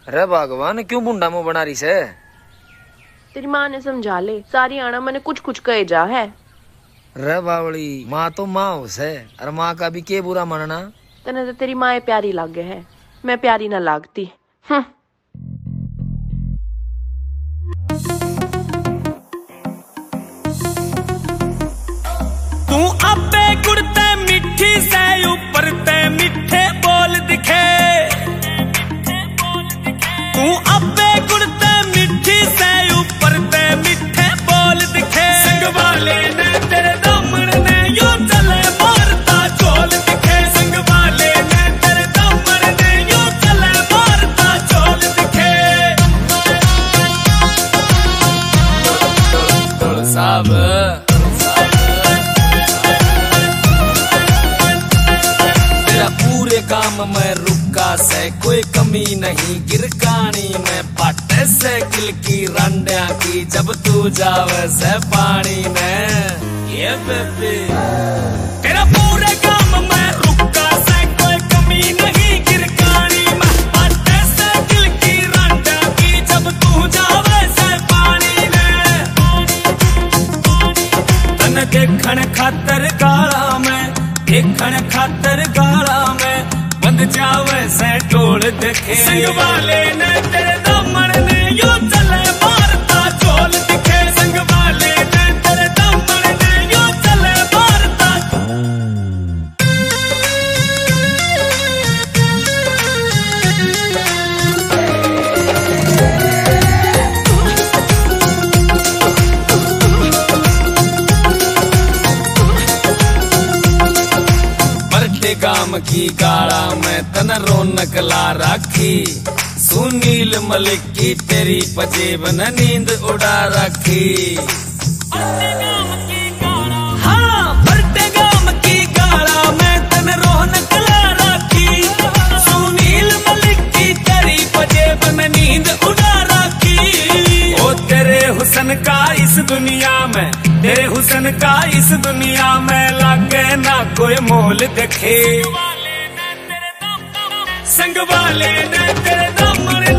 अरे भगवान क्यों मुंडा मुंह बना रही से? तेरी माँ ने समझा ले, सारी आना मैंने कुछ कुछ कहे जा है। रे बावली माँ तो माँ उसे, और माँ का भी के बुरा मानना। तने तो तेरी माँ प्यारी लागे है, मैं प्यारी ना लागती। तू आपे गुड़ते मिठी से ऊपर ते मिठे बोल दिखे, तू आपे गुड़ते मिठी से ऊपर ते मिठे बोल दिखे। संग वाले ने तेरे दामन ने यो चले मारता चोल दिखे, संग वाले ने तेरे दामन ने यो चले मारता चोल दिखे। तोड़ साहब पूरे काम में रुका से कोई कमी नहीं, गिरकानी में पाटे से किल की रंडिया की, जब तू जावे से पानी में ये बेबी। तेरा पूरे काम में रुका से कोई कमी नहीं, गिरकानी में पाटे से किल की रंडिया की, जब तू जावे से पानी में। तन देखण खातर गाला में, देखण खातर गाला में बंद जावे से टोल देखे। संग वाले ने तेरे दामन ने यो चले मारता चोल दिखे, संग वाले ने तेरे दामन ने यो चले मारता। गाम की गाड़ा में तन रौनक ला राखी, सुनील मलिक की तेरी पजेब न नींद उड़ा रखी। हाँ बरटे गाम की गाड़ा में तन रौनक ला राखी, सुनील मलिक की तेरी पजेब न नींद उड़ा रखी। ओ तेरे हुस्न का इस दुनिया में, तेरे हुस्न का इस दुनिया में लागे ना कोई मोल देखे। संग वाले ने तेरे दामन